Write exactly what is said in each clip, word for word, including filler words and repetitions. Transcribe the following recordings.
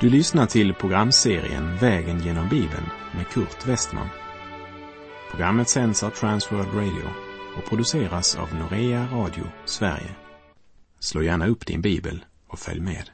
Du lyssnar till programserien Vägen genom Bibeln med Kurt Westman. Programmet sänds av Transworld Radio och produceras av Norea Radio Sverige. Slå gärna upp din bibel och följ med.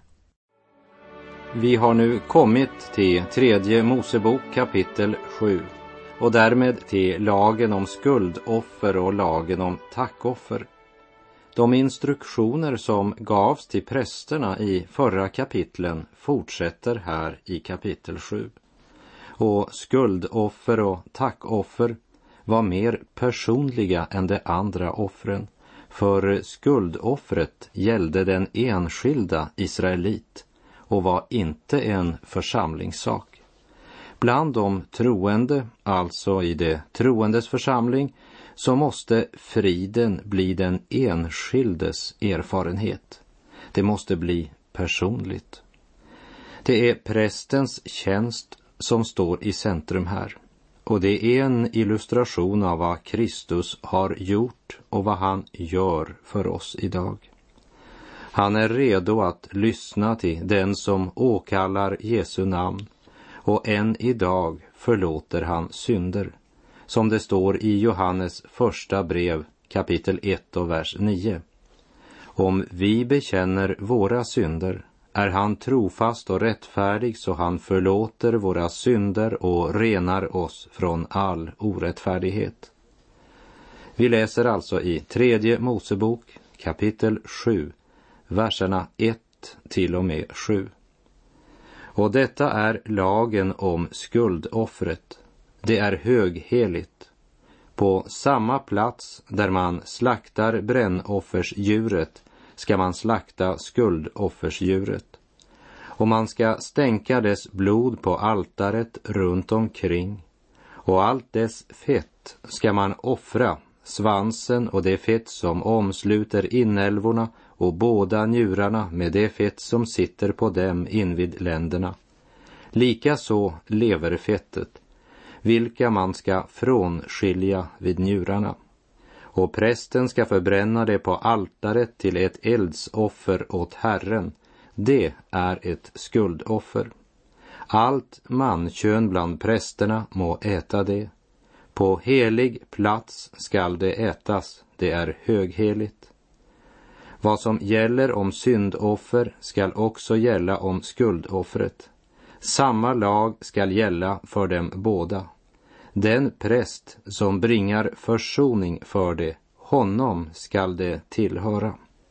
Vi har nu kommit till tredje Mosebok kapitel sju och därmed till lagen om skuldoffer och lagen om tackoffer. De instruktioner som gavs till prästerna i förra kapitlen fortsätter här i kapitel sju. Och skuldoffer och tackoffer var mer personliga än de andra offren, för skuldoffret gällde den enskilda israelit och var inte en församlingssak. Bland de troende, alltså i det troendes församling, så måste friden bli den enskildes erfarenhet. Det måste bli personligt. Det är prästens tjänst som står i centrum här. Och det är en illustration av vad Kristus har gjort och vad han gör för oss idag. Han är redo att lyssna till den som åkallar Jesu namn, och än idag förlåter han synder. Som det står i Johannes första brev kapitel ett och vers nio. Om vi bekänner våra synder är han trofast och rättfärdig, så han förlåter våra synder och renar oss från all orättfärdighet. Vi läser alltså i tredje Mosebok kapitel sju, verserna ett till och med sju. Och detta är lagen om skuldoffret. Det är högheligt. På samma plats där man slaktar brännoffersdjuret ska man slakta skuldoffersdjuret. Och man ska stänka dess blod på altaret runt omkring. Och allt dess fett ska man offra, svansen och det fett som omsluter inälvorna och båda njurarna med det fett som sitter på dem invid länderna. Likaså leverfettet, vilka man ska frånskilja vid njurarna. Och prästen ska förbränna det på altaret till ett eldsoffer åt Herren. Det är ett skuldoffer. Allt mankön bland prästerna må äta det. På helig plats skall det ätas, det är högheligt. Vad som gäller om syndoffer skall också gälla om skuldoffret. Samma lag skall gälla för dem båda. Den präst som bringar försoning för det, honom skall det tillhöra.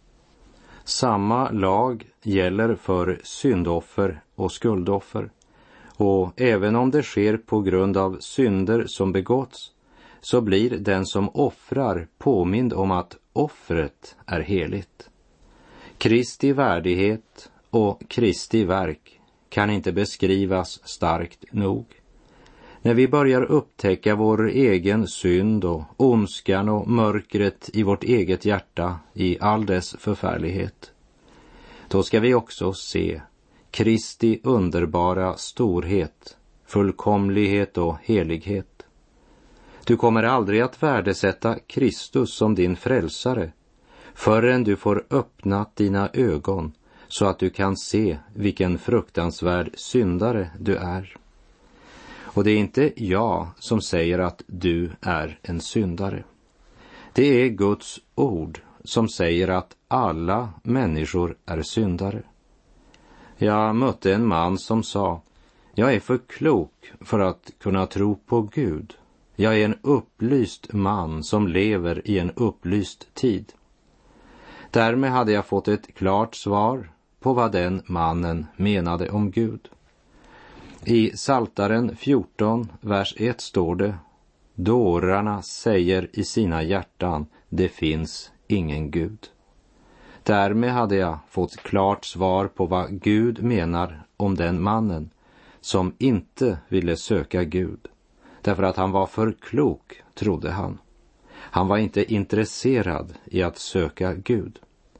Samma lag gäller för syndoffer och skuldoffer. Och även om det sker på grund av synder som begåtts, så blir den som offrar påmind om att offret är heligt. Kristi värdighet och Kristi verk kan inte beskrivas starkt nog. När vi börjar upptäcka vår egen synd och ondskan och mörkret i vårt eget hjärta i all dess förfärlighet, då ska vi också se Kristi underbara storhet, fullkomlighet och helighet. Du kommer aldrig att värdesätta Kristus som din frälsare förrän du får öppnat dina ögon så att du kan se vilken fruktansvärd syndare du är. Och det är inte jag som säger att du är en syndare. Det är Guds ord som säger att alla människor är syndare. Jag mötte en man som sa: jag är för klok för att kunna tro på Gud. Jag är en upplyst man som lever i en upplyst tid. Därmed hade jag fått ett klart svar på vad den mannen menade om Gud. I Psaltaren fjorton, vers ett står det: dårarna säger i sina hjärtan, det finns ingen Gud. Därmed hade jag fått klart svar på vad Gud menar om den mannen som inte ville söka Gud, därför att han var för klok, trodde han. Han var inte intresserad i att söka Gud.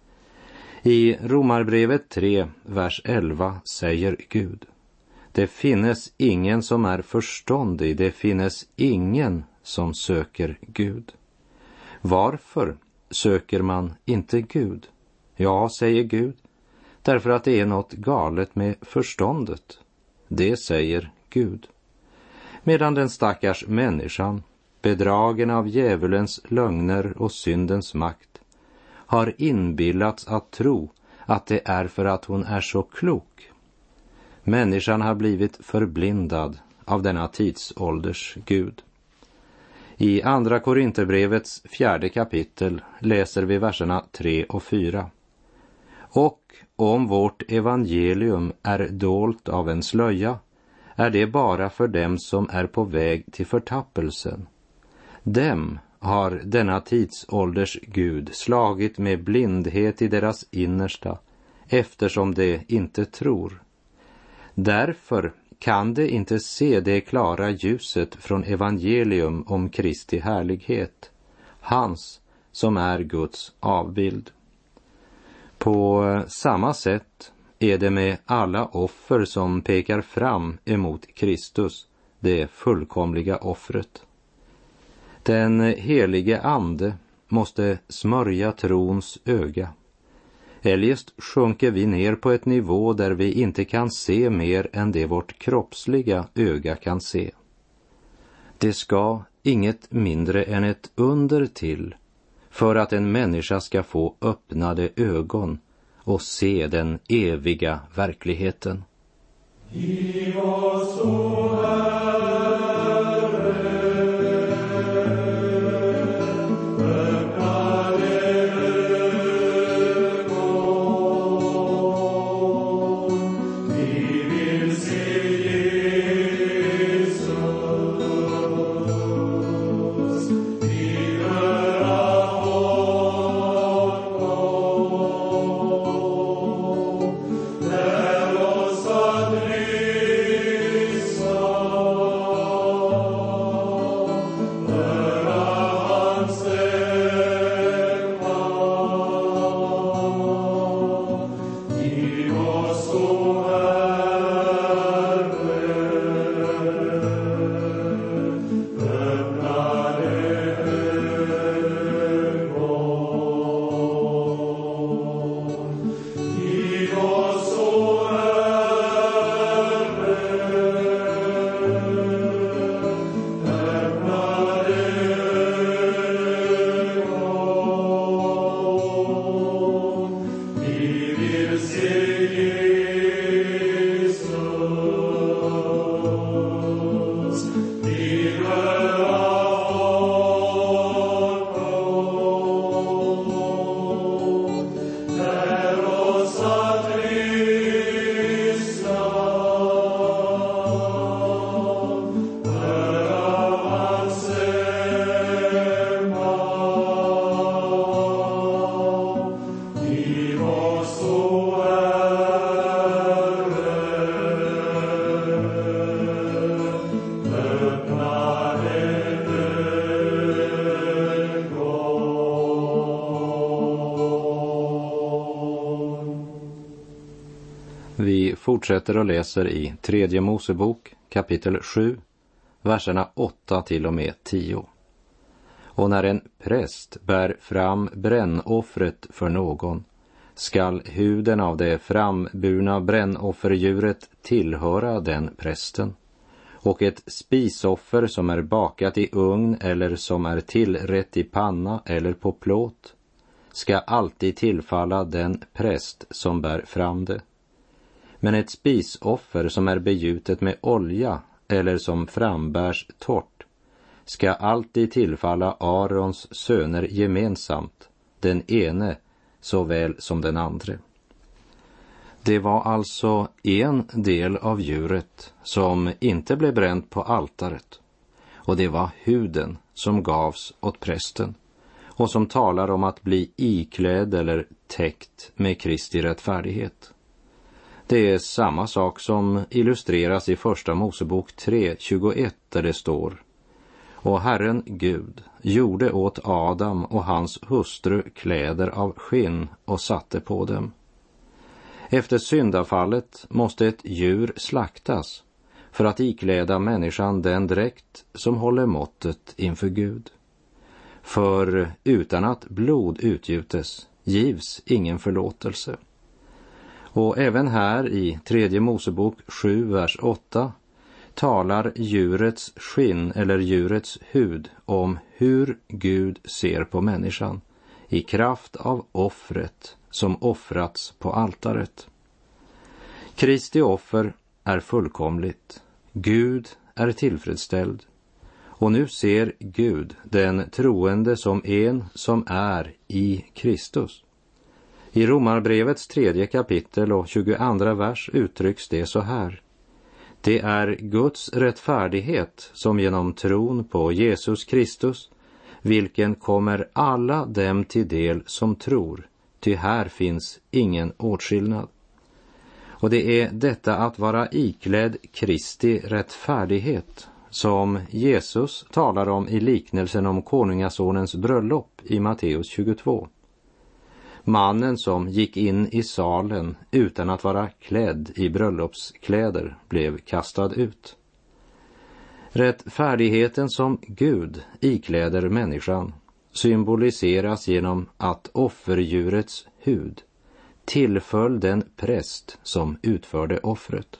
I Romarbrevet tre, vers elva säger Gud: det finnes ingen som är förståndig, det finnes ingen som söker Gud. Varför söker man inte Gud? Ja, säger Gud, därför att det är något galet med förståndet. Det säger Gud. Medan den stackars människan, bedragen av djävulens lögner och syndens makt, har inbillats att tro att det är för att hon är så klok. Människan har blivit förblindad av denna tidsålders Gud. I andra Korinterbrevets fjärde kapitel läser vi verserna tre och fyra. Och om vårt evangelium är dolt av en slöja, är det bara för dem som är på väg till förtappelsen. Dem har denna tidsålders Gud slagit med blindhet i deras innersta, eftersom de inte tror. Därför kan de inte se det klara ljuset från evangelium om Kristi härlighet, hans som är Guds avbild. På samma sätt är det med alla offer som pekar fram emot Kristus, det fullkomliga offret. Den helige ande måste smörja trons öga. Eljest sjunker vi ner på ett nivå där vi inte kan se mer än det vårt kroppsliga öga kan se. Det ska inget mindre än ett under till för att en människa ska få öppnade ögon och se den eviga verkligheten. Giv oss, o Vi fortsätter och läser i tredje Mosebok kapitel sju, verserna åtta till och med tio. Och när en präst bär fram brännoffret för någon, skall huden av det framburna brännofferdjuret tillhöra den prästen. Och ett spisoffer som är bakat i ugn eller som är tillrätt i panna eller på plåt ska alltid tillfalla den präst som bär fram det. Men ett spisoffer som är begjutet med olja eller som frambärs torrt ska alltid tillfalla Arons söner gemensamt, den ene såväl som den andre. Det var alltså en del av djuret som inte blev bränt på altaret, och det var huden som gavs åt prästen och som talar om att bli iklädd eller täckt med Kristi rättfärdighet. Det är samma sak som illustreras i första Mosebok tre tjugoett, där det står: Och Herren Gud gjorde åt Adam och hans hustru kläder av skinn och satte på dem. Efter syndafallet måste ett djur slaktas för att ikläda människan den dräkt som håller måttet inför Gud. För utan att blod utgjutes givs ingen förlåtelse. Och även här i tredje Mosebok sju, vers åtta talar djurets skinn eller djurets hud om hur Gud ser på människan i kraft av offret som offrats på altaret. Kristi offer är fullkomligt. Gud är tillfredsställd. Och nu ser Gud den troende som en som är i Kristus. I Romarbrevets tredje kapitel och tjugoandra vers uttrycks det så här. Det är Guds rättfärdighet som genom tron på Jesus Kristus, vilken kommer alla dem till del som tror, ty här finns ingen åtskillnad. Och det är detta att vara iklädd Kristi rättfärdighet som Jesus talar om i liknelsen om konungasonens bröllop i Matteus tjugotvå. Mannen som gick in i salen utan att vara klädd i bröllopskläder blev kastad ut. Rättfärdigheten som Gud ikläder människan symboliseras genom att offerdjurets hud tillföll den präst som utförde offret.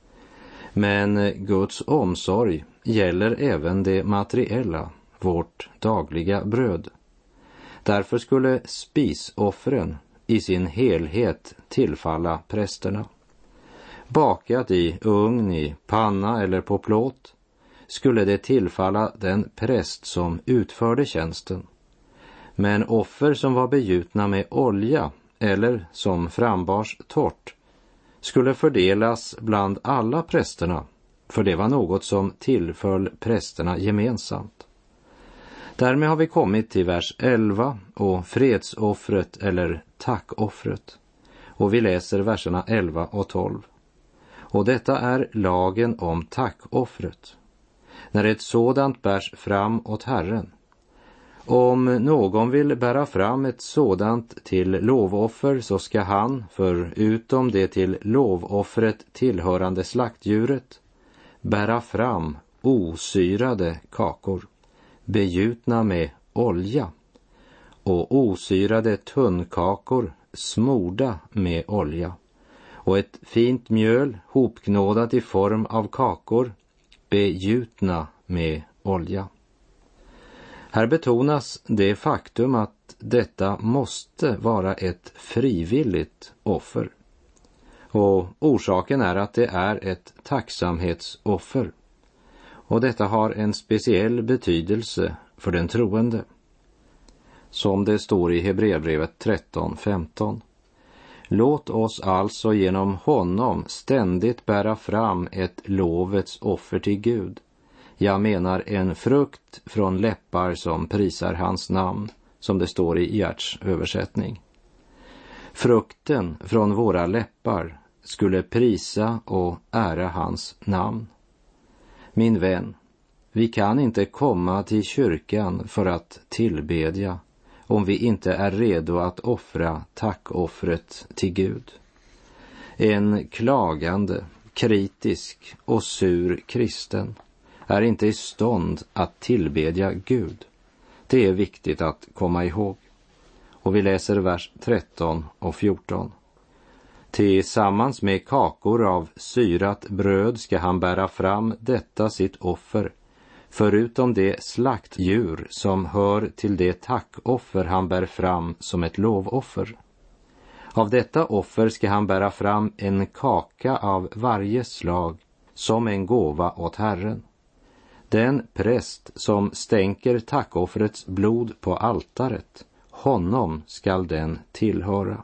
Men Guds omsorg gäller även det materiella, vårt dagliga bröd. Därför skulle spisoffren i sin helhet tillfalla prästerna. Bakat i ugn, i panna eller på plåt skulle det tillfalla den präst som utförde tjänsten. Men offer som var begjutna med olja eller som frambars torrt skulle fördelas bland alla prästerna, för det var något som tillföll prästerna gemensamt. Därmed har vi kommit till vers elva och fredsoffret eller tackoffret. Och vi läser verserna elva och tolv. Och detta är lagen om tackoffret. När ett sådant bärs fram åt Herren. Om någon vill bära fram ett sådant till lovoffer så ska han, förutom det till lovoffret tillhörande slaktdjuret, bära fram osyrade kakor, begjutna med olja, och osyrade tunnkakor smorda med olja, och ett fint mjöl hopknådat i form av kakor, begjutna med olja. Här betonas det faktum att detta måste vara ett frivilligt offer. Och orsaken är att det är ett tacksamhetsoffer. Och detta har en speciell betydelse för den troende. Som det står i Hebreerbrevet tretton femton. Låt oss alltså genom honom ständigt bära fram ett lovets offer till Gud. Jag menar en frukt från läppar som prisar hans namn, som det står i Gerts översättning. Frukten från våra läppar skulle prisa och ära hans namn. Min vän, vi kan inte komma till kyrkan för att tillbedja om vi inte är redo att offra tackoffret till Gud. En klagande, kritisk och sur kristen är inte i stånd att tillbedja Gud. Det är viktigt att komma ihåg. Och vi läser vers tretton och fjorton. Tillsammans med kakor av syrat bröd ska han bära fram detta sitt offer, förutom det slaktdjur som hör till det tackoffer han bär fram som ett lovoffer. Av detta offer ska han bära fram en kaka av varje slag som en gåva åt Herren. Den präst som stänker tackoffrets blod på altaret, honom skall den tillhöra.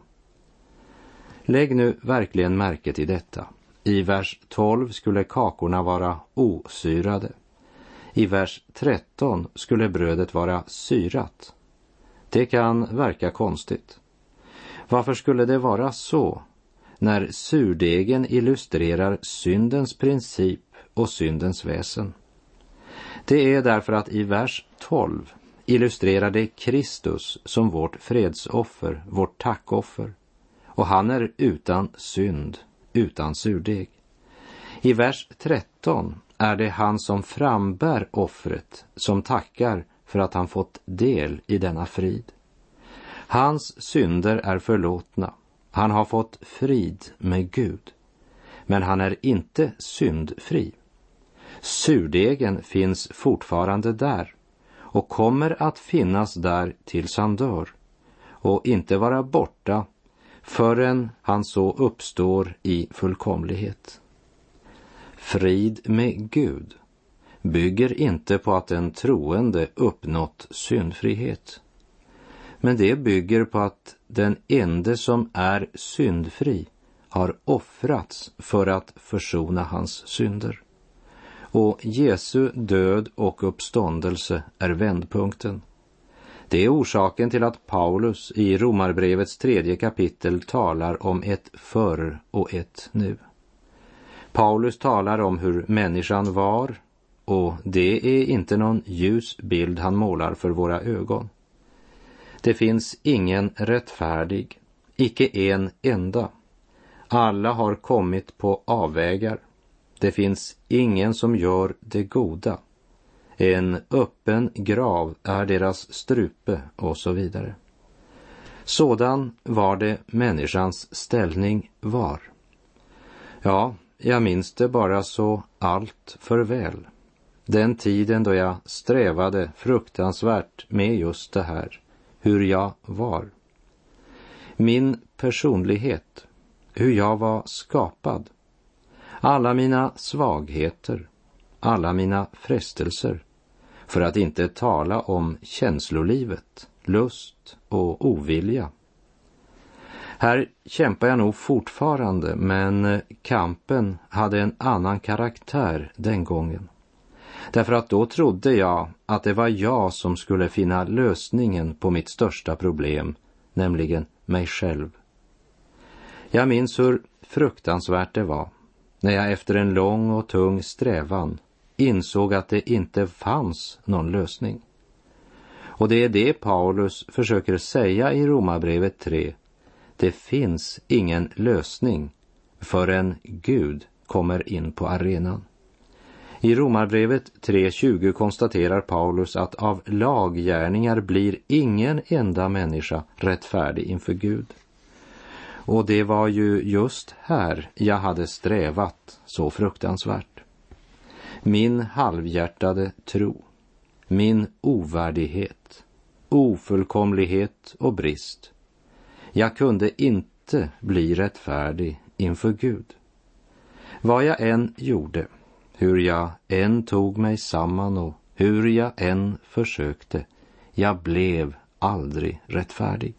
Lägg nu verkligen märke till detta. I vers tolv skulle kakorna vara osyrade. I vers tretton skulle brödet vara syrat. Det kan verka konstigt. Varför skulle det vara så när surdegen illustrerar syndens princip och syndens väsen? Det är därför att i vers tolv illustrerar det Kristus som vårt fredsoffer, vårt tackoffer. Och han är utan synd, utan surdeg. I vers tretton är det han som frambär offret som tackar för att han fått del i denna frid. Hans synder är förlåtna Han har fått frid med Gud, men han är inte syndfri. Surdegen finns fortfarande där och kommer att finnas där tills han dör och inte vara borta förrän han så uppstår i fullkomlighet. Frid med Gud bygger inte på att den troende uppnått syndfrihet, men det bygger på att den ende som är syndfri har offrats för att försona hans synder. Och Jesu död och uppståndelse är vändpunkten. Det är orsaken till att Paulus i Romarbrevets tredje kapitel talar om ett förr och ett nu. Paulus talar om hur människan var, och det är inte någon ljus bild han målar för våra ögon. Det finns ingen rättfärdig, icke en enda. Alla har kommit på avvägar. Det finns ingen som gör det goda. En öppen grav är deras strupe och så vidare. Sådan var det människans ställning var. Ja, jag minns det bara så allt för väl. Den tiden då jag strävade fruktansvärt med just det här, hur jag var. Min personlighet, hur jag var skapad. Alla mina svagheter, alla mina frestelser, för att inte tala om känslolivet, lust och ovilja. Här kämpar jag nog fortfarande, men kampen hade en annan karaktär den gången. Därför att då trodde jag att det var jag som skulle finna lösningen på mitt största problem, nämligen mig själv. Jag minns hur fruktansvärt det var när jag efter en lång och tung strävan insåg att det inte fanns någon lösning. Och det är det Paulus försöker säga i Romarbrevet tre. Det finns ingen lösning förrän Gud kommer in på arenan. I Romarbrevet tre tjugo konstaterar Paulus att av laggärningar blir ingen enda människa rättfärdig inför Gud. Och det var ju just här jag hade strävat så fruktansvärt. Min halvhjärtade tro, min ovärdighet, ofullkomlighet och brist. Jag kunde inte bli rättfärdig inför Gud. Vad jag än gjorde, hur jag än tog mig samman och hur jag än försökte, jag blev aldrig rättfärdig.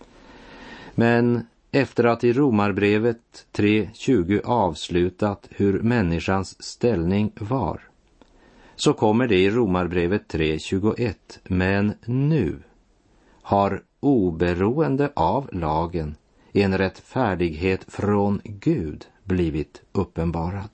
Men efter att i Romarbrevet tre tjugo avslutat hur människans ställning var, så kommer det i Romarbrevet tre tjugoett. Men nu har oberoende av lagen en rättfärdighet från Gud blivit uppenbarad.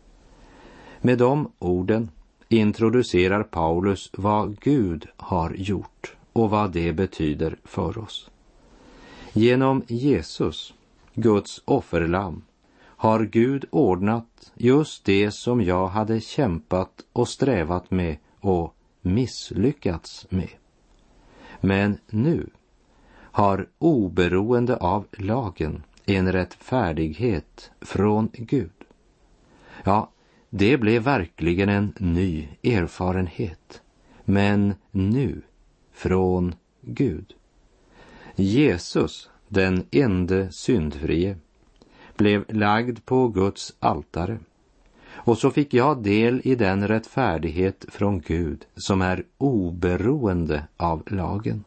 Med de orden introducerar Paulus vad Gud har gjort och vad det betyder för oss. Genom Jesus, Guds offerlamm, har Gud ordnat just det som jag hade kämpat och strävat med och misslyckats med. Men nu har oberoende av lagen en rättfärdighet från Gud. Ja, det blev verkligen en ny erfarenhet, men nu från Gud. Jesus, den ende syndfrie, blev lagd på Guds altare. Och så fick jag del i den rättfärdighet från Gud som är oberoende av lagen.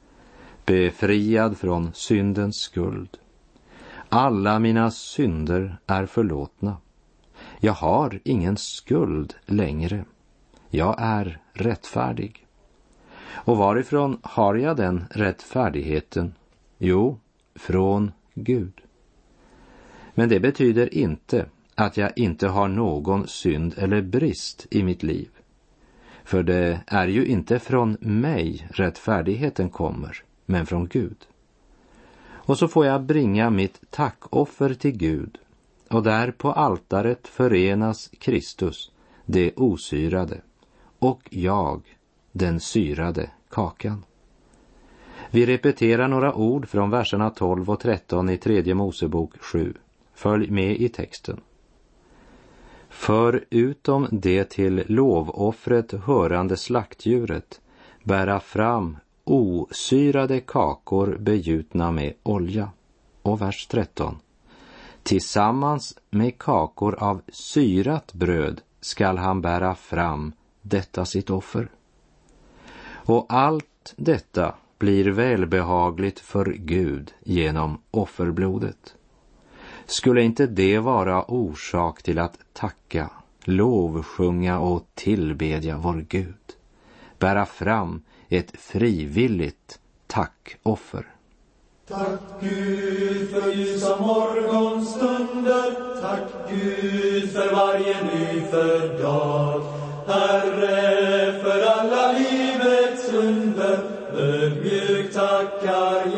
Befriad från syndens skuld. Alla mina synder är förlåtna. Jag har ingen skuld längre. Jag är rättfärdig. Och varifrån har jag den rättfärdigheten? Jo, från Gud. Men det betyder inte att jag inte har någon synd eller brist i mitt liv. För det är ju inte från mig rättfärdigheten kommer, men från Gud. Och så får jag bringa mitt tackoffer till Gud, och där på altaret förenas Kristus, det osyrade, och jag, den syrade kakan. Vi repeterar några ord från verserna tolv och tretton i tredje Mosebok sju. Följ med i texten. För utom det till lovoffret hörande slaktdjuret bära fram osyrade kakor begjutna med olja. Och vers tretton. Tillsammans med kakor av syrat bröd skall han bära fram detta sitt offer. Och allt detta blir välbehagligt för Gud genom offerblodet. Skulle inte det vara orsak till att tacka, lovsjunga och tillbedja vår Gud? Bära fram ett frivilligt tackoffer. Tack Gud för ljusa morgonstunder, tack Gud för varje nyfödd dag. Herre, för alla livets under, ödmjukt tackar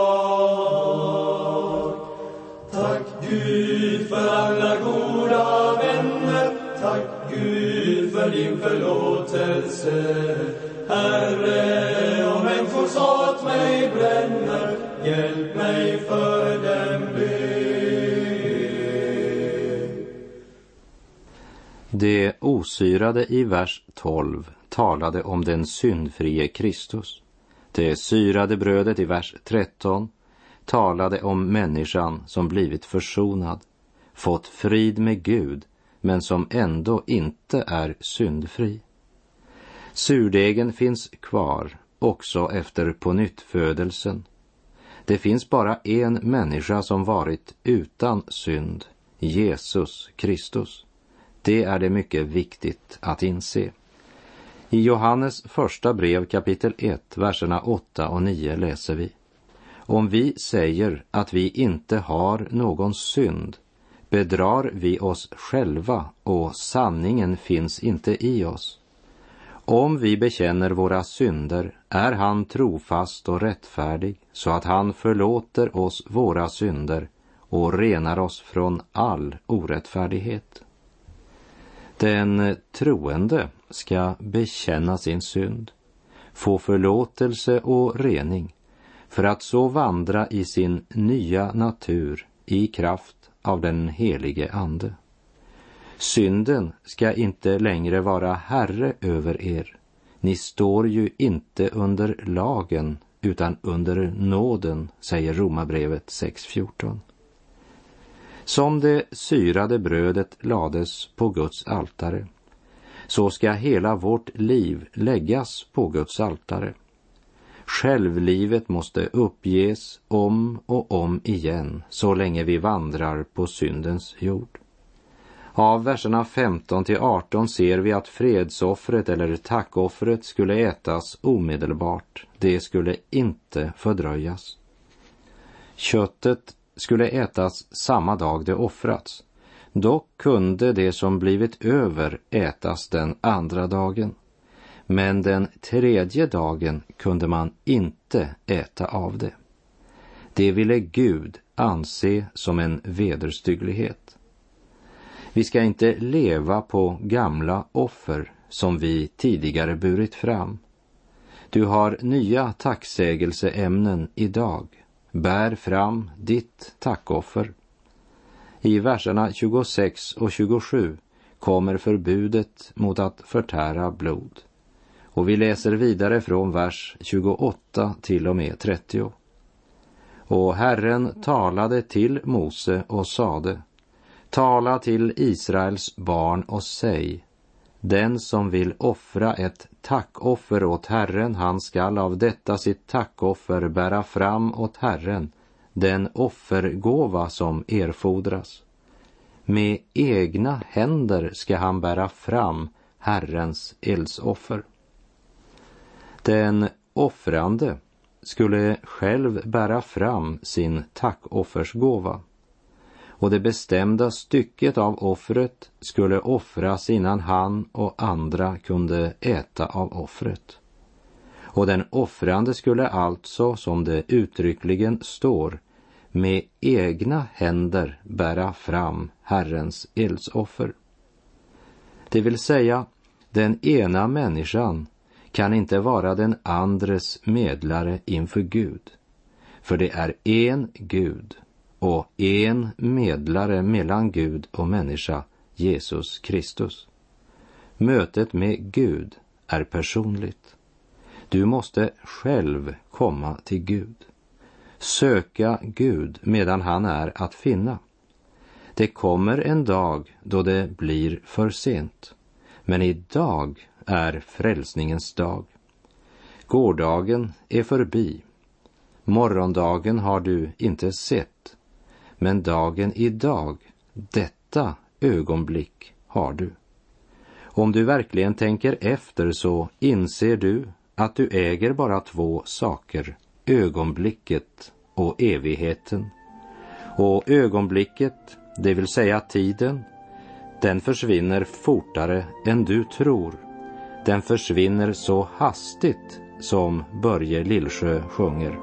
jag. Tack Gud för alla goda vänner, tack Gud för din förlåtelse. Herre, om människors hat mig bränner, hjälp mig för dem be. Det osyrade i vers tolv talade om den syndfrie Kristus. Det syrade brödet i vers tretton talade om människan som blivit försonad, fått frid med Gud, men som ändå inte är syndfri. Surdegen finns kvar också efter pånyttfödelsen. Det finns bara en människa som varit utan synd, Jesus Kristus. Det är det mycket viktigt att inse. I Johannes första brev kapitel ett, verserna åtta och nio läser vi: Om vi säger att vi inte har någon synd, bedrar vi oss själva och sanningen finns inte i oss. Om vi bekänner våra synder är han trofast och rättfärdig så att han förlåter oss våra synder och renar oss från all orättfärdighet. Den troende ska bekänna sin synd, få förlåtelse och rening för att så vandra i sin nya natur i kraft av den helige ande. Synden ska inte längre vara herre över er. Ni står ju inte under lagen utan under nåden, säger Romarbrevet sex fjorton. Som det syrade brödet lades på Guds altare, så ska hela vårt liv läggas på Guds altare. Självlivet måste uppges om och om igen så länge vi vandrar på syndens jord. Av verserna femton till arton ser vi att fredsoffret eller tackoffret skulle ätas omedelbart. Det skulle inte fördröjas. Köttet skulle ätas samma dag det offrats. Dock kunde det som blivit över ätas den andra dagen. Men den tredje dagen kunde man inte äta av det. Det ville Gud anse som en vederstygglighet. Vi ska inte leva på gamla offer som vi tidigare burit fram. Du har nya tacksägelseämnen idag. Bär fram ditt tackoffer. I verserna tjugosex och tjugosju kommer förbudet mot att förtära blod. Och vi läser vidare från vers tjugoåtta till och med trettio. Och Herren talade till Mose och sade: Tala till Israels barn och säg: Den som vill offra ett tackoffer åt Herren, han skall av detta sitt tackoffer bära fram åt Herren den offergåva som erfordras. Med egna händer ska han bära fram Herrens eldsoffer. Den offrande skulle själv bära fram sin tackoffersgåva. Och det bestämda stycket av offret skulle offras innan han och andra kunde äta av offret. Och den offrande skulle alltså, som det uttryckligen står, med egna händer bära fram Herrens eldsoffer. Det vill säga, den ena människan kan inte vara den andres medlare inför Gud. För det är en Gud och en medlare mellan Gud och människa, Jesus Kristus. Mötet med Gud är personligt. Du måste själv komma till Gud. Söka Gud medan han är att finna. Det kommer en dag då det blir för sent. Men idag är frälsningens dag. Gårdagen är förbi. Morgondagen har du inte sett. Men dagen idag, detta ögonblick har du. Om du verkligen tänker efter så inser du att du äger bara två saker, ögonblicket och evigheten. Och ögonblicket, det vill säga tiden, den försvinner fortare än du tror. Den försvinner så hastigt som Börje Lillsjö sjunger.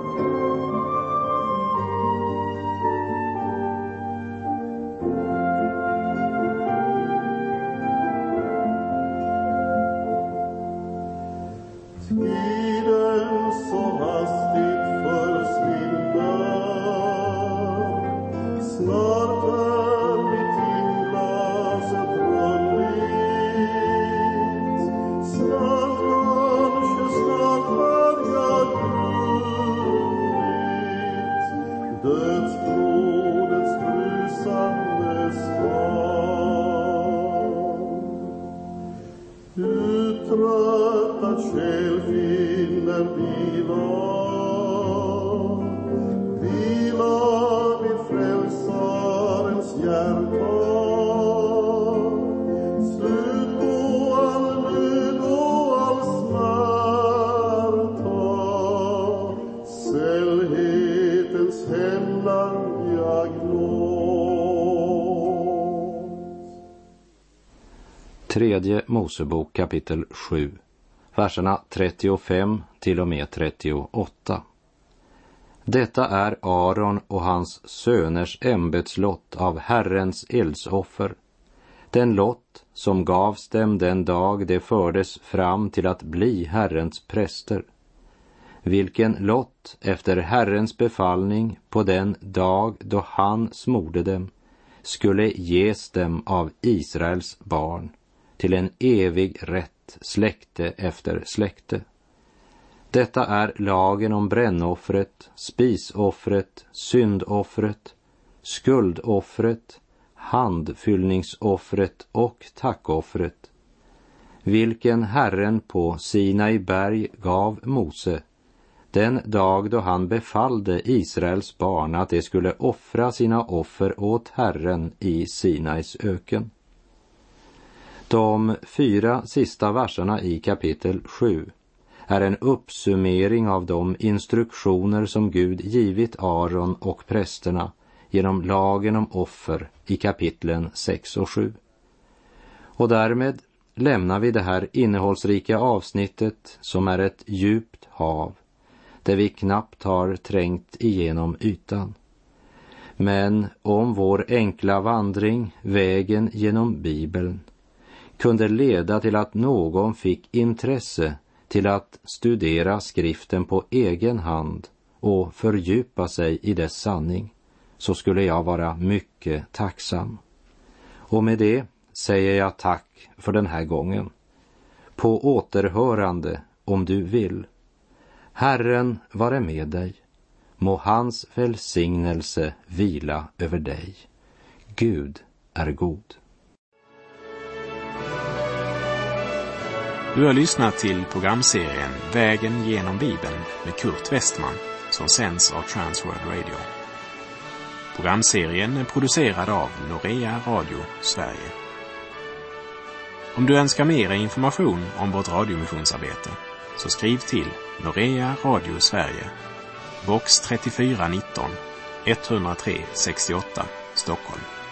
Tredje Mosebok kapitel sju, verserna trettiofem till och med trettioåtta. Detta är Aron och hans söners ämbetslott av Herrens eldsoffer, den lott som gavs dem den dag det fördes fram till att bli Herrens präster, vilken lott efter Herrens befallning på den dag då han smorde dem skulle ges dem av Israels barn till en evig rätt släkte efter släkte. Detta är lagen om brännoffret, spisoffret, syndoffret, skuldoffret, handfyllningsoffret och tackoffret, vilken Herren på Sinai berg gav Mose den dag då han befallde Israels barn att de skulle offra sina offer åt Herren i Sinais öken. De fyra sista verserna i kapitel sju är en uppsummering av de instruktioner som Gud givit Aron och prästerna genom lagen om offer i kapitlen sex och sju. Och därmed lämnar vi det här innehållsrika avsnittet som är ett djupt hav där vi knappt har trängt igenom ytan. Men om vår enkla vandring, vägen genom Bibeln, kunde leda till att någon fick intresse till att studera skriften på egen hand och fördjupa sig i dess sanning, så skulle jag vara mycket tacksam. Och med det säger jag tack för den här gången. På återhörande om du vill. Herren vare med dig. Må hans välsignelse vila över dig. Gud är god. Du har lyssnat till programserien Vägen genom Bibeln med Kurt Westman som sänds av Transworld Radio. Programserien är producerad av Norea Radio Sverige. Om du önskar mer information om vårt radiomissionsarbete så skriv till Norea Radio Sverige, box trettiofyra nitton, etthundratre sextioåtta, Stockholm.